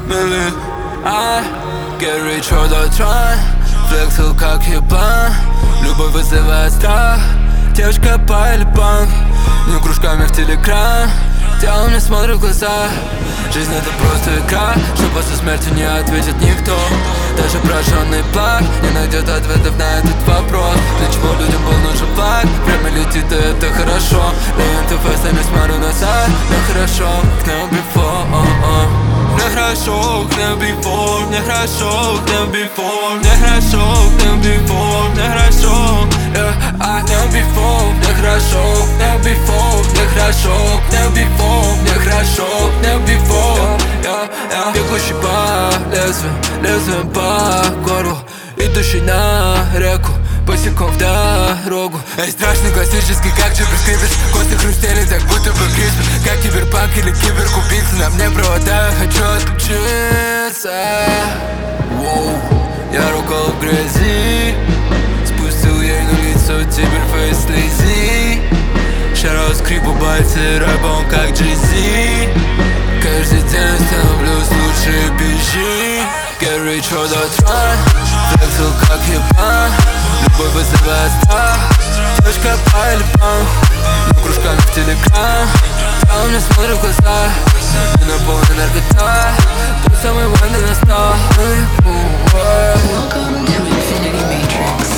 Baby, get rich all the time. Флексил как еблан. Любовь вызывает страх. Девочка пали банк. Не кружками в телеграм. Тело мне смотрит в глаза. Жизнь это просто игра, что после смерти не ответит никто. Даже прожженный плак не найдет ответов на этот вопрос. Для чего людям был нужен флаг? Время летит, и это хорошо. Ленты фэстами смотрю назад. Мне хорошо, как never before. Мне хорошо, как never before. Мне хорошо, как never before. Мне хорошо, как never before. Мне хорошо, never before. Мне хорошо, never before. Мне хорошо, never before. Мне хорошо, never before. Бегущий по лезвием по горлу, идущий на реку, босиком в дорогу. Эй, страшный, классический, как Джипер Скрипер. Кости хрустели, так будто бы криспер. Как киберпанк или киберкубийцы. На мне провода, я хочу отключиться. Воу, я рукол в грязи. Спустил ей на лицо, теперь фейс слези. Шароу скрипу пальцы, рэпом как Jay-Z. Каждый день становлюсь лучше, бежи. Get rich all the time. Флексил как еблан. Любовь вызывает страх. Девочка пали банк. Не кружками в телеграм. Тело мне смотрит в глаза. Не наполнен наркота. Тот самый момент настал. Welcome to Infinity Matrix.